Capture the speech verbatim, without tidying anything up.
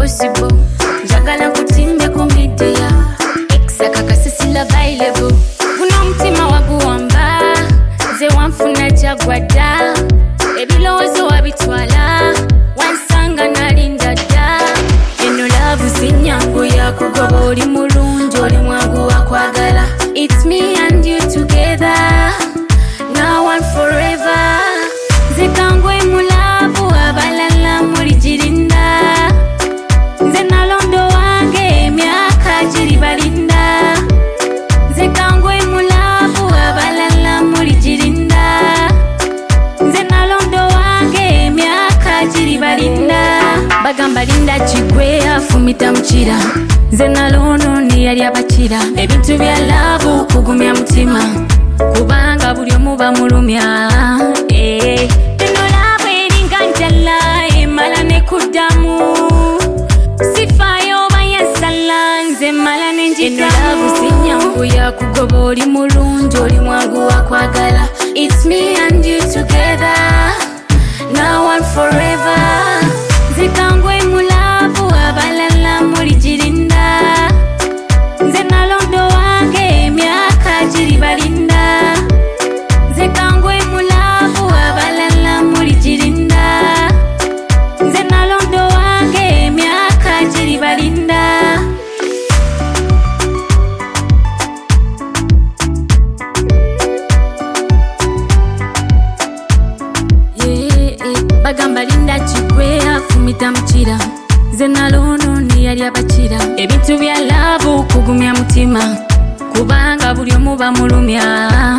impossible. Jagala kutimbe kumidia Exaka kasisila available. Guno mtima waguwamba Ze wanfuna jagwada Ebilozo wabitwala Wansanga nalinda da Eno love sinyangu ya kugoba Oli mulungi oli mwangu wakwagala. It's me and you together Now and forever. Zekangwe mulavu abalala muri jirinda. Nze nalondo wange myaka jiri balinda. Zekangwe mulavu abalala muri jirinda. Nze nalondo wange myaka jiri balinda. Bagamba linda chigwe afumita mchira. Nze nalono ni yali abachira. Ebintu bya love kugumya mutima. Kubanga buli omuba mulumya. Eh teno love eringa njala emala ne kudamu. Sifayo bayesala nze mala ne njitamu. Eno love sinyangu ya kugoba oli mulungi oli mwangu wakwagala. It's me and you together now and forever. Zekangwe mulavu abalala muri jirinda. Nze nalondo wange myaka jiri balinda. Zekangwe mulavu abalala muri jirinda. Nze nalondo wange myaka jiri balinda. Bagamba linda chigwe afumita mchira. Nze nalono ni yali abachira. Ebintu bya love kugumya mutima. Kubanga buli omuba mulumya.